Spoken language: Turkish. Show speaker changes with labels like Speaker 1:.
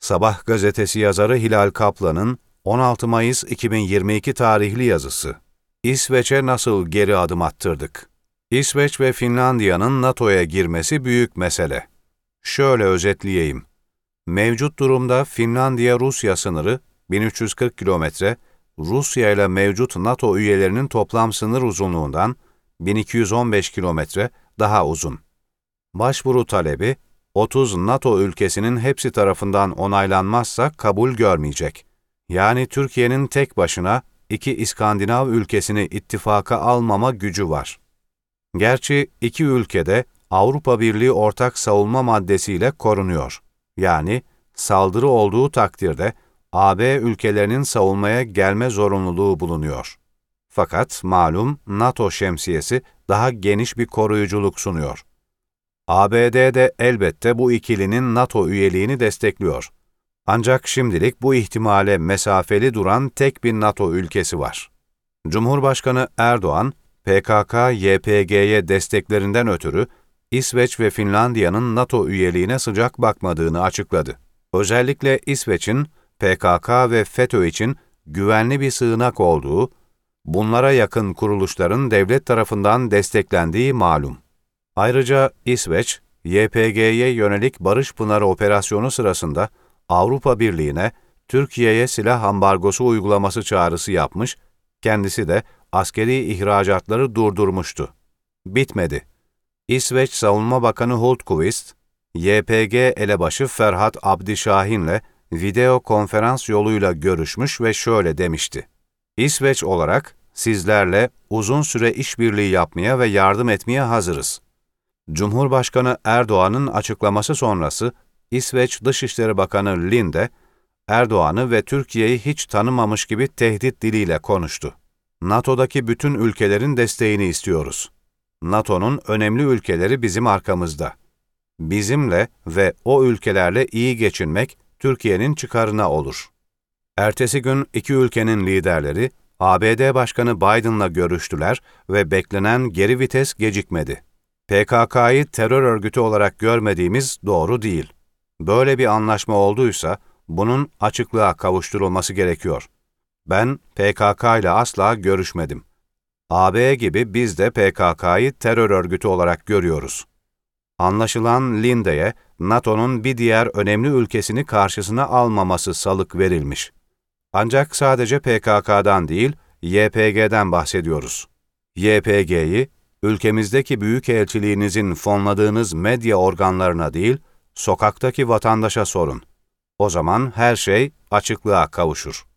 Speaker 1: Sabah gazetesi yazarı Hilal Kaplan'ın 16 Mayıs 2022 tarihli yazısı. İsveç'e nasıl geri adım attırdık? İsveç ve Finlandiya'nın NATO'ya girmesi büyük mesele. Şöyle özetleyeyim. Mevcut durumda Finlandiya-Rusya sınırı 1340 kilometre, Rusya ile mevcut NATO üyelerinin toplam sınır uzunluğundan 1215 kilometre daha uzun. Başvuru talebi, 30 NATO ülkesinin hepsi tarafından onaylanmazsa kabul görmeyecek. Yani Türkiye'nin tek başına 2 İskandinav ülkesini ittifaka almama gücü var. Gerçi 2 ülkede Avrupa Birliği ortak savunma maddesiyle korunuyor. Yani saldırı olduğu takdirde AB ülkelerinin savunmaya gelme zorunluluğu bulunuyor. Fakat malum NATO şemsiyesi daha geniş bir koruyuculuk sunuyor. ABD de elbette bu ikilinin NATO üyeliğini destekliyor. Ancak şimdilik bu ihtimale mesafeli duran tek bir NATO ülkesi var. Cumhurbaşkanı Erdoğan, PKK-YPG'ye desteklerinden ötürü İsveç ve Finlandiya'nın NATO üyeliğine sıcak bakmadığını açıkladı. Özellikle İsveç'in PKK ve FETÖ için güvenli bir sığınak olduğu, bunlara yakın kuruluşların devlet tarafından desteklendiği malum. Ayrıca İsveç, YPG'ye yönelik Barış Pınarı operasyonu sırasında Avrupa Birliği'ne Türkiye'ye silah ambargosu uygulaması çağrısı yapmış, kendisi de askeri ihracatları durdurmuştu. Bitmedi. İsveç Savunma Bakanı Hultqvist, YPG elebaşı Ferhat Abdişahin'le video konferans yoluyla görüşmüş ve şöyle demişti. İsveç olarak sizlerle uzun süre işbirliği yapmaya ve yardım etmeye hazırız. Cumhurbaşkanı Erdoğan'ın açıklaması sonrası İsveç Dışişleri Bakanı Linde, Erdoğan'ı ve Türkiye'yi hiç tanımamış gibi tehdit diliyle konuştu. NATO'daki bütün ülkelerin desteğini istiyoruz. NATO'nun önemli ülkeleri bizim arkamızda. Bizimle ve o ülkelerle iyi geçinmek Türkiye'nin çıkarına olur. Ertesi gün 2 ülkenin liderleri ABD Başkanı Biden'la görüştüler ve beklenen geri vites gecikmedi. PKK'yı terör örgütü olarak görmediğimiz doğru değil. Böyle bir anlaşma olduysa bunun açıklığa kavuşturulması gerekiyor. Ben PKK ile asla görüşmedim. AB gibi biz de PKK'yı terör örgütü olarak görüyoruz. Anlaşılan Linde'ye NATO'nun bir diğer önemli ülkesini karşısına almaması salık verilmiş. Ancak sadece PKK'dan değil, YPG'den bahsediyoruz. YPG'yi, ülkemizdeki büyükelçiliğinizin fonladığınız medya organlarına değil, sokaktaki vatandaşa sorun. O zaman her şey açıklığa kavuşur.